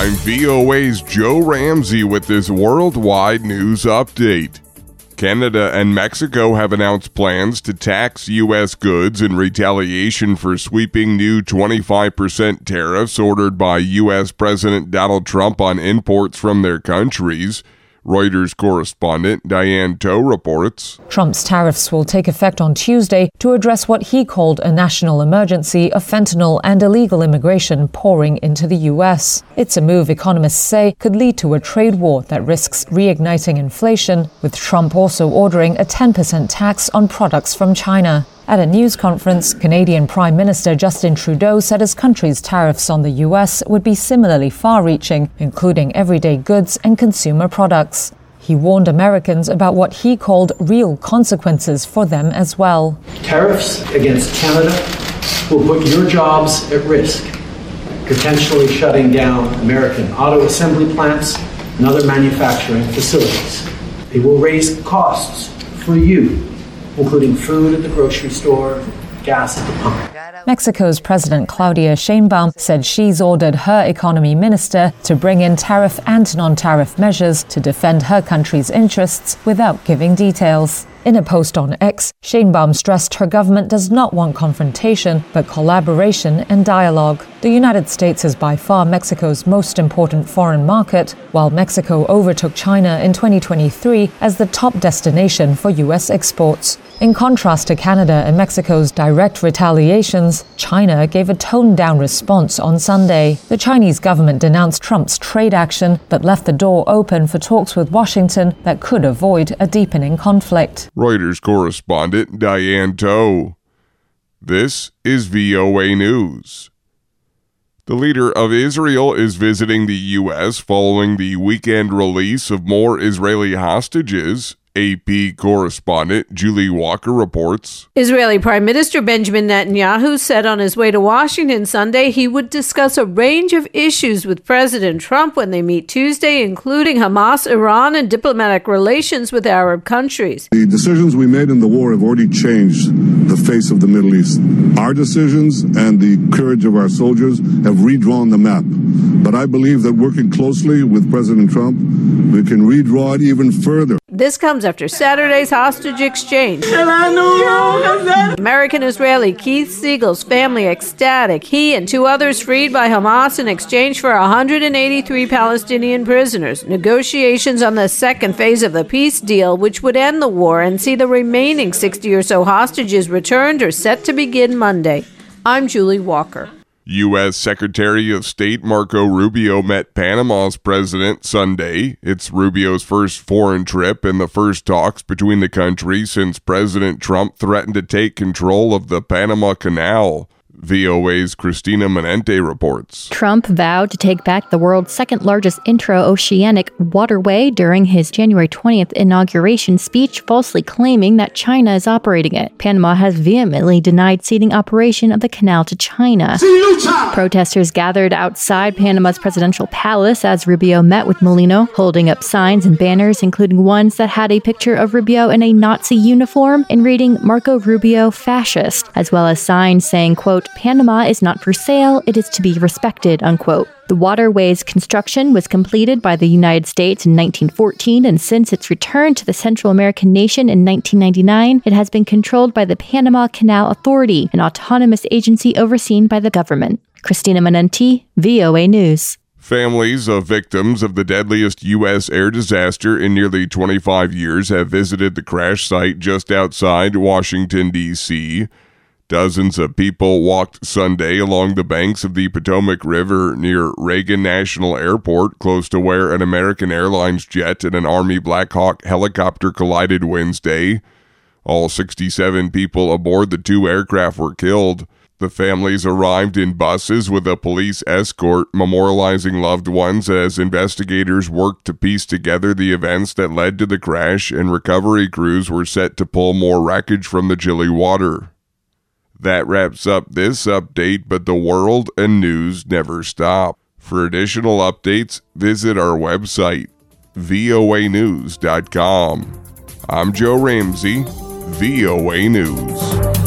I'm VOA's Joe Ramsey with this worldwide news update. Canada and Mexico have announced plans to tax U.S. goods in retaliation for sweeping new 25% tariffs ordered by U.S. President Donald Trump on imports from their countries. Reuters correspondent Diane Toh reports. Trump's tariffs will take effect on Tuesday to address what he called a national emergency of fentanyl and illegal immigration pouring into the U.S. It's a move economists say could lead to a trade war that risks reigniting inflation, with Trump also ordering a 10% tax on products from China. At a news conference, Canadian Prime Minister Justin Trudeau said his country's tariffs on the U.S. would be similarly far-reaching, including everyday goods and consumer products. He warned Americans about what he called real consequences for them as well. Tariffs against Canada will put your jobs at risk, potentially shutting down American auto assembly plants and other manufacturing facilities. It will raise costs for you, including food at the grocery store, gas at the pump. Mexico's President Claudia Sheinbaum said she's ordered her economy minister to bring in tariff and non-tariff measures to defend her country's interests without giving details. In a post on X, Sheinbaum stressed her government does not want confrontation, but collaboration and dialogue. The United States is by far Mexico's most important foreign market, while Mexico overtook China in 2023 as the top destination for U.S. exports. In contrast to Canada and Mexico's direct retaliations, China gave a toned-down response on Sunday. The Chinese government denounced Trump's trade action, but left the door open for talks with Washington that could avoid a deepening conflict. Reuters correspondent Diane Toh. This is VOA News. The leader of Israel is visiting the U.S. following the weekend release of more Israeli hostages. AP correspondent Julie Walker reports. Israeli Prime Minister Benjamin Netanyahu said on his way to Washington Sunday he would discuss a range of issues with President Trump when they meet Tuesday, including Hamas, Iran, and diplomatic relations with Arab countries. The decisions we made in the war have already changed the face of the Middle East. Our decisions and the courage of our soldiers have redrawn the map. But I believe that working closely with President Trump, we can redraw it even further. This comes after Saturday's hostage exchange. American-Israeli Keith Siegel's family ecstatic. He and two others freed by Hamas in exchange for 183 Palestinian prisoners. Negotiations on the second phase of the peace deal, which would end the war and see the remaining 60 or so hostages returned, are set to begin Monday. I'm Julie Walker. U.S. Secretary of State Marco Rubio met Panama's president Sunday. It's Rubio's first foreign trip and the first talks between the countries since President Trump threatened to take control of the Panama Canal. VOA's Christina Manente reports. Trump vowed to take back the world's second-largest intra-oceanic waterway during his January 20th inauguration speech, falsely claiming that China is operating it. Panama has vehemently denied ceding operation of the canal to China. Protesters gathered outside Panama's presidential palace as Rubio met with Molino, holding up signs and banners, including ones that had a picture of Rubio in a Nazi uniform and reading Marco Rubio fascist, as well as signs saying, quote, Panama is not for sale, it is to be respected, unquote. The waterway's construction was completed by the United States in 1914, and since its return to the Central American nation in 1999, it has been controlled by the Panama Canal Authority, an autonomous agency overseen by the government. Christina Manente, VOA News. Families of victims of the deadliest U.S. air disaster in nearly 25 years have visited the crash site just outside Washington, D.C. Dozens of people walked Sunday along the banks of the Potomac River near Reagan National Airport, close to where an American Airlines jet and an Army Black Hawk helicopter collided Wednesday. All 67 people aboard the two aircraft were killed. The families arrived in buses with a police escort, memorializing loved ones as investigators worked to piece together the events that led to the crash, and recovery crews were set to pull more wreckage from the chilly water. That wraps up this update, but the world and news never stop. For additional updates, visit our website, voanews.com. I'm Joe Ramsey, VOA News.